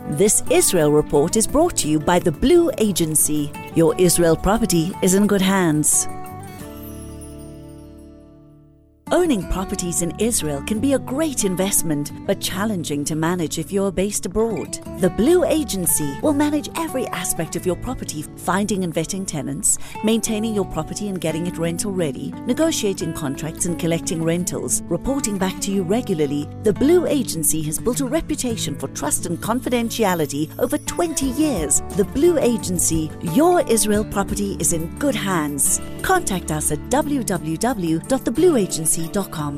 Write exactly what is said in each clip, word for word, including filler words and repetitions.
This Israel Report is brought to you by the Blue Agency. Your Israel property is in good hands. Owning properties in Israel can be a great investment, but challenging to manage if you're based abroad. The Blue Agency will manage every aspect of your property, finding and vetting tenants, maintaining your property and getting it rental ready, negotiating contracts and collecting rentals, reporting back to you regularly. The Blue Agency has built a reputation for trust and confidentiality over twenty years. The Blue Agency, your Israel property is in good hands. Contact us at w w w dot the blue agency dot com.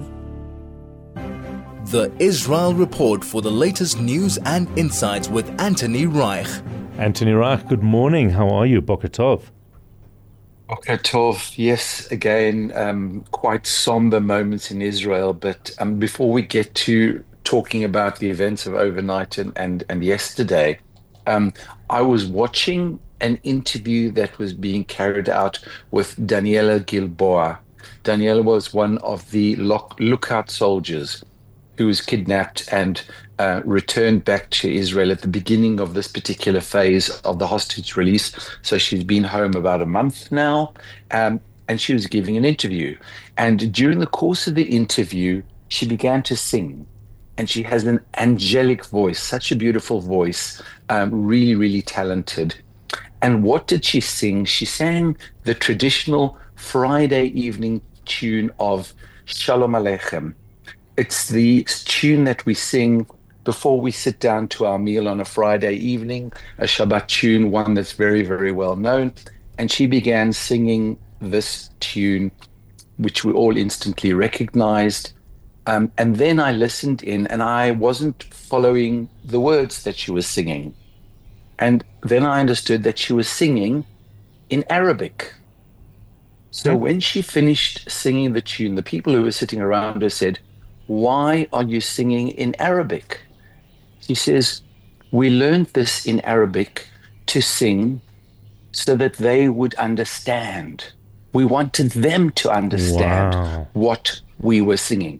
The Israel Report for the latest news and insights with Anthony Reich. Anthony Reich, good morning. How are you? Boker Tov. Boker Tov. Yes, again, um, quite somber moments in Israel. But um, before we get to talking about the events of overnight and, and, and yesterday, um, I was watching an interview that was being carried out with Daniela Gilboa. Daniela was one of the lock, lookout soldiers who was kidnapped and uh, returned back to Israel at the beginning of this particular phase of the hostage release. So she's been home about a month now, um, and she was giving an interview. And during the course of the interview, she began to sing. And she has an angelic voice, such a beautiful voice, um, really, really talented. And what did she sing? She sang the traditional Friday evening tune of Shalom Aleichem. It's the tune that we sing before we sit down to our meal on a Friday evening, a Shabbat tune, one that's very, very well known. And she began singing this tune, which we all instantly recognized. Um, and then I listened in, and I wasn't following the words that she was singing. And then I understood that she was singing in Arabic. So mm-hmm. when she finished singing the tune, the people who were sitting around her said, "Why are you singing in Arabic?" She says, "We learned this in Arabic to sing so that they would understand. We wanted them to understand wow. what we were singing."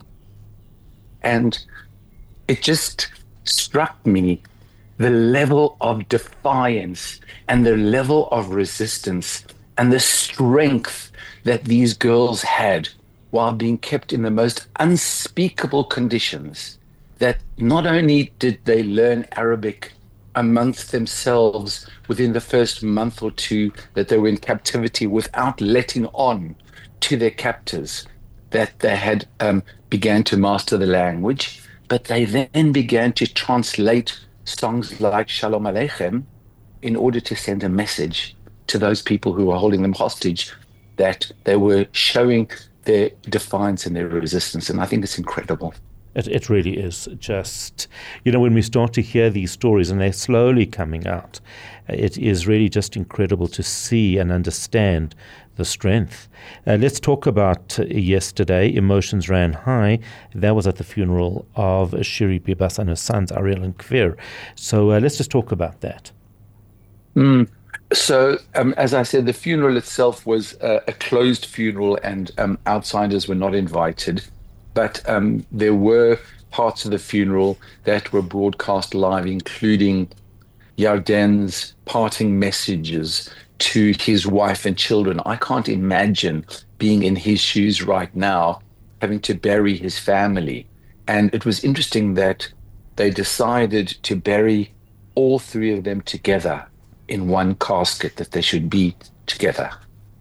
And it just struck me the level of defiance and the level of resistance and the strength that these girls had while being kept in the most unspeakable conditions, that not only did they learn Arabic amongst themselves within the first month or two that they were in captivity without letting on to their captors that they had um, began to master the language, but they then began to translate songs like Shalom Aleichem in order to send a message to those people who were holding them hostage, that they were showing their defiance and their resistance. And I think it's incredible. It, it really is. Just, you know, when we start to hear these stories and they're slowly coming out, it is really just incredible to see and understand the strength. Uh, let's talk about uh, yesterday. Emotions ran high. That was at the funeral of Shiri Bibas and her sons, Ariel and Kvir. So uh, let's just talk about that. Mm. So, um, as I said, the funeral itself was uh, a closed funeral, and um, outsiders were not invited. But um, there were parts of the funeral that were broadcast live, including Yarden's parting messages to his wife and children. I can't imagine being in his shoes right now, having to bury his family. And it was interesting that they decided to bury all three of them together in one casket, that they should be together.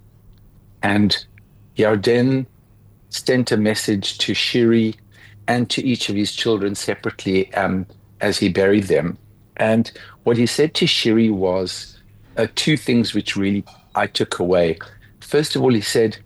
And Yarden sent a message to Shiri and to each of his children separately um, as he buried them. And what he said to Shiri was uh, two things which really I took away. First of all, he said,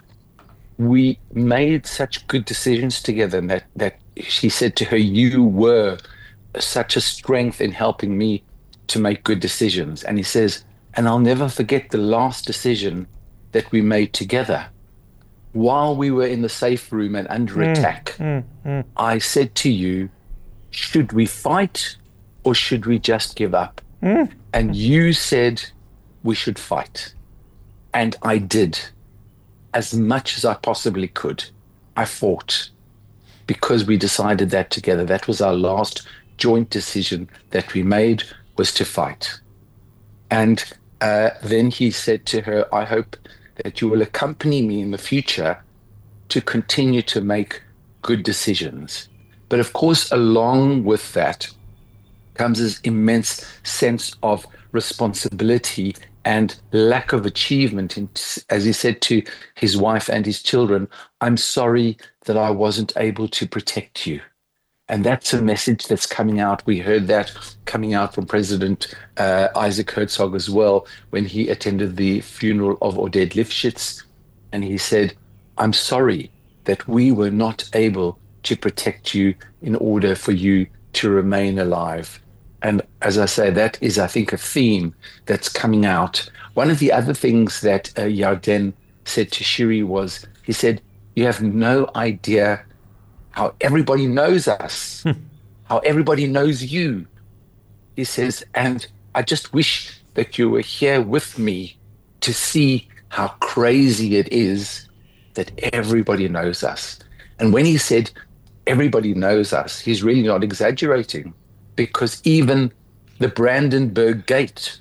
we made such good decisions together, and that, that he said to her, you were such a strength in helping me to make good decisions. And he says, and I'll never forget the last decision that we made together. While we were in the safe room and under mm, attack, mm, mm. I said to you, should we fight or should we just give up? Mm. And you said we should fight. And I did as much as I possibly could. I fought because we decided that together. That was our last joint decision that we made was to fight. And uh, then he said to her, I hope that you will accompany me in the future to continue to make good decisions. But of course, along with that comes this immense sense of responsibility and lack of achievement. In, as he said to his wife and his children, I'm sorry that I wasn't able to protect you. And that's a message that's coming out. We heard that coming out from President uh, Isaac Herzog as well when he attended the funeral of Oded Lifshitz. And he said, I'm sorry that we were not able to protect you in order for you to remain alive. And as I say, that is, I think, a theme that's coming out. One of the other things that uh, Yarden said to Shiri was, he said, you have no idea how everybody knows us, how everybody knows you. He says, and I just wish that you were here with me to see how crazy it is that everybody knows us. And when he said everybody knows us, he's really not exaggerating, because even the Brandenburg Gate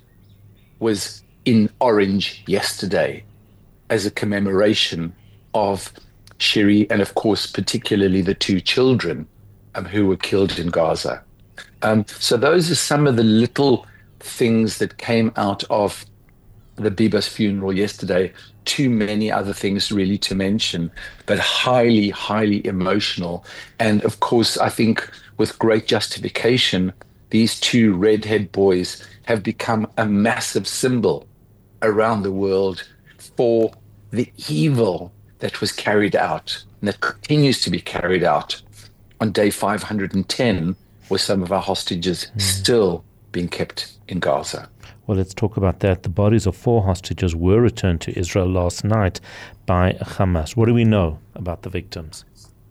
was in orange yesterday as a commemoration of Shiri and, of course, particularly the two children um, who were killed in Gaza. Um, so those are some of the little things that came out of the Bibas funeral yesterday. Too many other things really to mention, but highly, highly emotional. And of course, I think with great justification, these two redhead boys have become a massive symbol around the world for the evil that was carried out and that continues to be carried out on day five hundred ten, with some of our hostages mm. still being kept in Gaza. Well, let's talk about that. The bodies of four hostages were returned to Israel last night by Hamas. What do we know about the victims?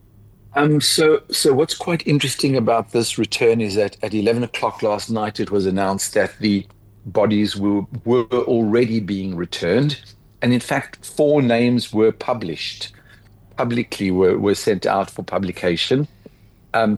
Um, so, so what's quite interesting about this return is that at eleven o'clock last night, it was announced that the bodies were, were already being returned. And in fact, four names were published, publicly were, were sent out for publication. Um,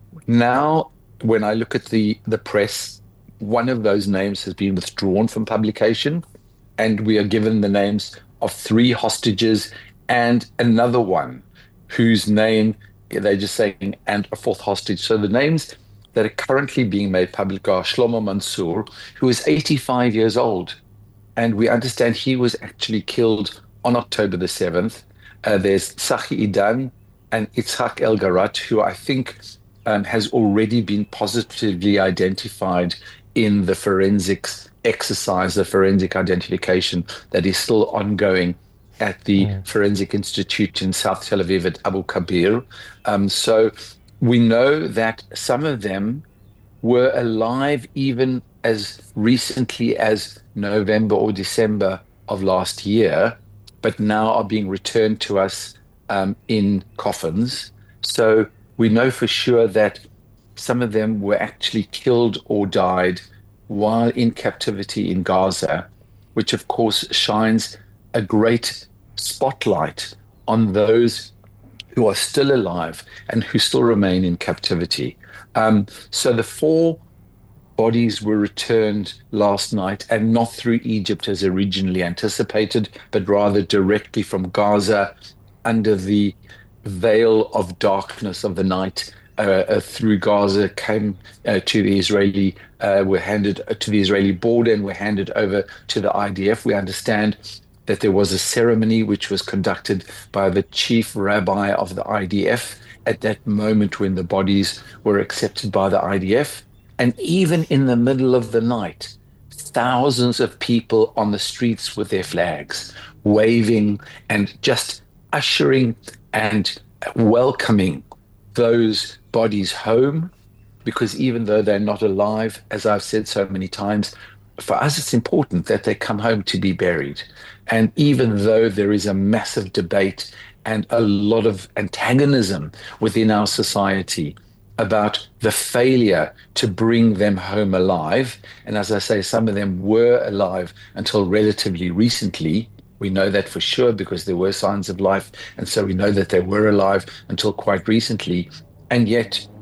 now, when I look at the, the press, one of those names has been withdrawn from publication, and we are given the names of three hostages and another one whose name they're just saying, and a fourth hostage. So the names that are currently being made public are Shlomo Mansour, who is eighty-five years old. And we understand he was actually killed on October the seventh. Uh, there's Tzachi Idan and Itzhak El Garat, who I think um, has already been positively identified in the forensics exercise, the forensic identification that is still ongoing at the yeah. Forensic Institute in South Tel Aviv at Abu Kabir. Um, so we know that some of them were alive even as recently as November or December of last year, but now are being returned to us um, in coffins. So we know for sure that some of them were actually killed or died while in captivity in Gaza, which of course shines a great spotlight on those who are still alive and who still remain in captivity. Um, so the four bodies were returned last night, and not through Egypt as originally anticipated, but rather directly from Gaza under the veil of darkness of the night. Uh, uh, through Gaza came uh, to the Israeli, uh, were handed uh, to the Israeli border and were handed over to the I D F. We understand that there was a ceremony which was conducted by the chief rabbi of the I D F at that moment when the bodies were accepted by the I D F. And even in the middle of the night, thousands of people on the streets with their flags, waving and just ushering and welcoming those bodies home, because even though they're not alive, as I've said so many times, for us it's important that they come home to be buried. And even though there is a massive debate and a lot of antagonism within our society about the failure to bring them home alive, and as I say, some of them were alive until relatively recently. We know that for sure because there were signs of life, and so we know that they were alive until quite recently. And yet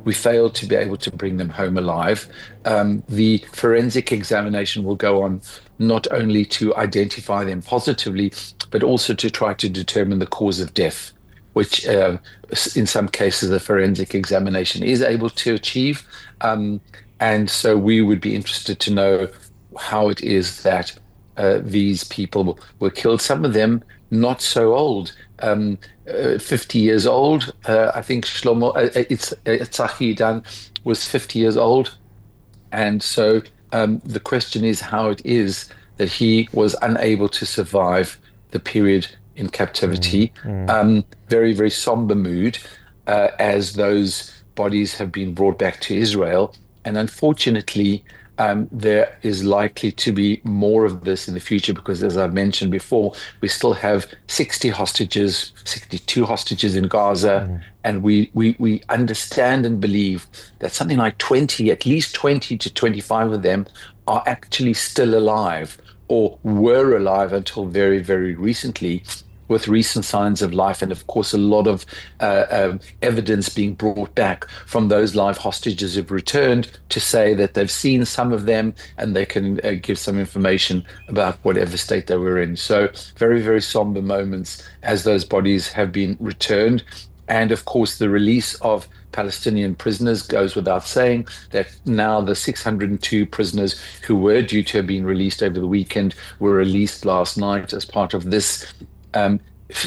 we failed to be able to bring them home alive. Um, the forensic examination will go on not only to identify them positively, but also to try to determine the cause of death, which uh, in some cases the forensic examination is able to achieve. Um, and so we would be interested to know how it is that uh, these people were killed. Some of them not so old, um, uh, fifty years old. Uh, I think Shlomo uh, it's Tzachi was fifty years old. And so um, the question is how it is that he was unable to survive the period in captivity. Mm, mm. Um, very, very somber mood uh, as those bodies have been brought back to Israel. And unfortunately, um, there is likely to be more of this in the future because, as I've mentioned before, we still have sixty hostages, sixty-two hostages in Gaza. Mm. And we, we, we understand and believe that something like twenty, at least twenty to twenty-five of them are actually still alive or were alive until very, very recently, with recent signs of life, and of course a lot of uh, um, evidence being brought back from those live hostages who've returned to say that they've seen some of them and they can uh, give some information about whatever state they were in. So very, very somber moments as those bodies have been returned. And of course the release of Palestinian prisoners goes without saying, that now the six hundred two prisoners who were due to have been released over the weekend were released last night as part of this Um,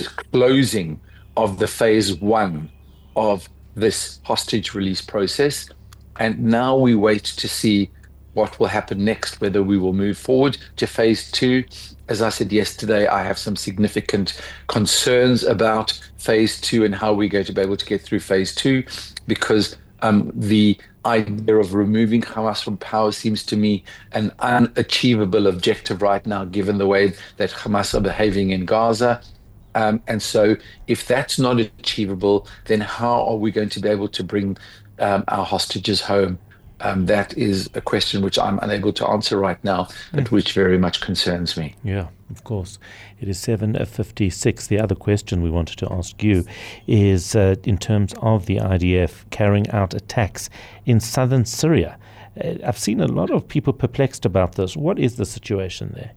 closing of the phase one of this hostage release process. And now we wait to see what will happen next, whether we will move forward to phase two. As I said yesterday, I have some significant concerns about phase two and how we're going to be able to get through phase two, because um, the idea of removing Hamas from power seems to me an unachievable objective right now, given the way that Hamas are behaving in Gaza. Um, and so if that's not achievable, then how are we going to be able to bring um, our hostages home? Um, that is a question which I'm unable to answer right now, but mm. which very much concerns me. Yeah, of course. It is seven fifty-six. The other question we wanted to ask you is uh, in terms of the I D F carrying out attacks in southern Syria. Uh, I've seen a lot of people perplexed about this. What is the situation there?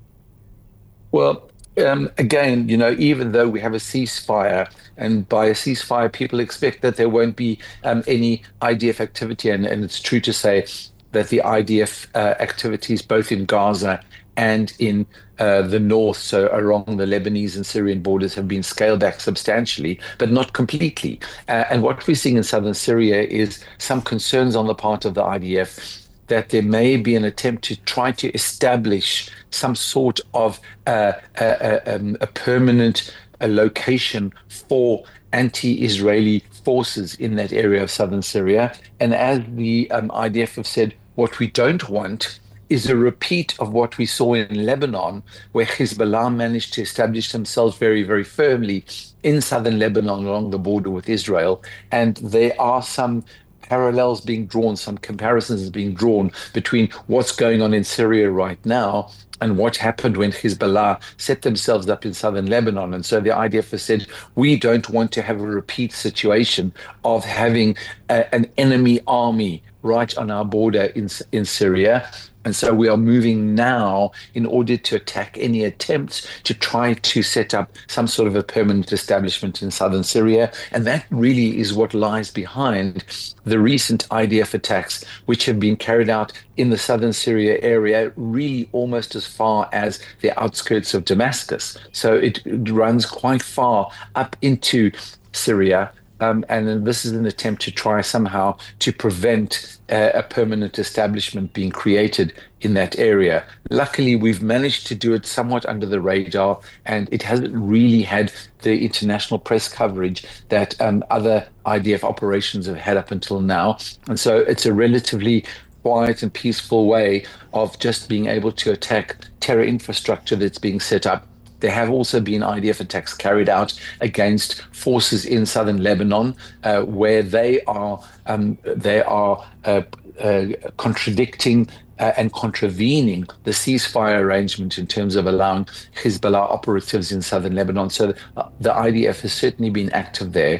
Well, Um, again, you know, even though we have a ceasefire, and by a ceasefire, people expect that there won't be um, any I D F activity. And, and it's true to say that the I D F uh, activities, both in Gaza and in uh, the north, so along the Lebanese and Syrian borders, have been scaled back substantially, but not completely. Uh, and what we're seeing in southern Syria is some concerns on the part of the I D F that there may be an attempt to try to establish some sort of uh, a, a, um, a permanent a location for anti-Israeli forces in that area of southern Syria. And as the um, I D F have said, what we don't want is a repeat of what we saw in Lebanon, where Hezbollah managed to establish themselves very, very firmly in southern Lebanon along the border with Israel. And there are some parallels being drawn, some comparisons being drawn between what's going on in Syria right now and what happened when Hezbollah set themselves up in southern Lebanon. And so the I D F has said, we don't want to have a repeat situation of having a, an enemy army right on our border in, in Syria. And so we are moving now in order to attack any attempts to try to set up some sort of a permanent establishment in southern Syria. And that really is what lies behind the recent I D F attacks, which have been carried out in the southern Syria area, really almost as far as the outskirts of Damascus. So it, it runs quite far up into Syria. Um, and this is an attempt to try somehow to prevent uh, a permanent establishment being created in that area. Luckily, we've managed to do it somewhat under the radar, and it hasn't really had the international press coverage that um, other I D F operations have had up until now. And so it's a relatively quiet and peaceful way of just being able to attack terror infrastructure that's being set up. There have also been I D F attacks carried out against forces in southern Lebanon, uh, where they are um, they are uh, uh, contradicting uh, and contravening the ceasefire arrangement in terms of allowing Hezbollah operatives in southern Lebanon. So uh, the I D F has certainly been active there.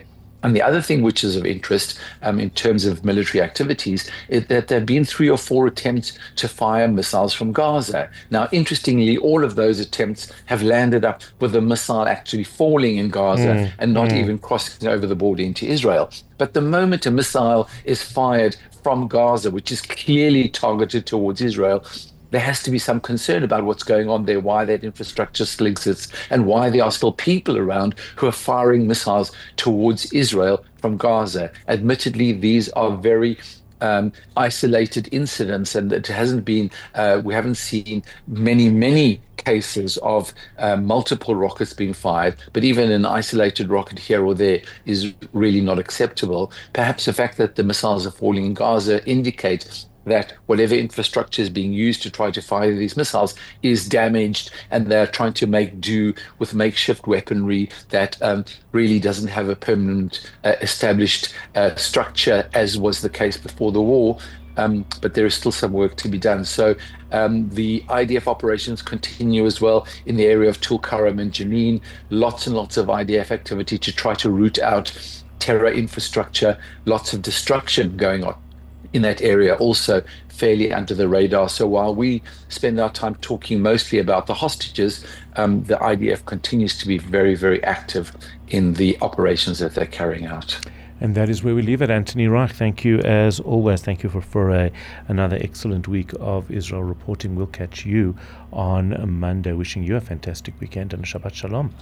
And the other thing which is of interest um, in terms of military activities is that there have been three or four attempts to fire missiles from Gaza. Now, interestingly, all of those attempts have landed up with the missile actually falling in Gaza mm, and not mm. even crossing over the border into Israel. But the moment a missile is fired from Gaza, which is clearly targeted towards Israel, there has to be some concern about what's going on there, why that infrastructure still exists, and why there are still people around who are firing missiles towards Israel from Gaza. Admittedly, these are very um, isolated incidents, and it hasn't been, uh, we haven't seen many, many cases of uh, multiple rockets being fired, but even an isolated rocket here or there is really not acceptable. Perhaps the fact that the missiles are falling in Gaza indicates that whatever infrastructure is being used to try to fire these missiles is damaged, and they're trying to make do with makeshift weaponry that um, really doesn't have a permanent uh, established uh, structure, as was the case before the war. Um, but there is still some work to be done. So um, the I D F operations continue as well in the area of Tulkarem and Jenin. Lots and lots of I D F activity to try to root out terror infrastructure, lots of destruction going on in that area, also fairly under the radar. So while we spend our time talking mostly about the hostages, um, the I D F continues to be very, very active in the operations that they're carrying out. And that is where we leave it. Anthony Reich, thank you as always. Thank you for, for a, another excellent week of Israel reporting. We'll catch you on Monday. Wishing you a fantastic weekend and Shabbat Shalom.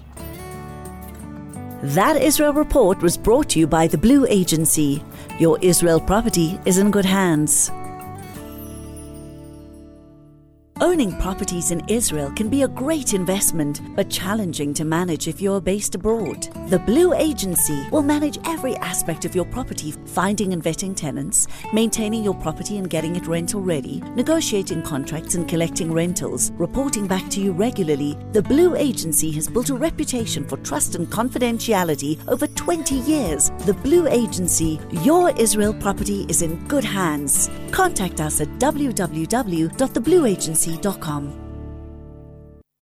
That Israel Report was brought to you by the Blue Agency. Your Israel property is in good hands. Owning properties in Israel can be a great investment, but challenging to manage if you're based abroad. The Blue Agency will manage every aspect of your property, finding and vetting tenants, maintaining your property and getting it rental ready, negotiating contracts and collecting rentals, reporting back to you regularly. The Blue Agency has built a reputation for trust and confidentiality over twenty years. The Blue Agency, your Israel property is in good hands. Contact us at w w w dot the blue agency dot com.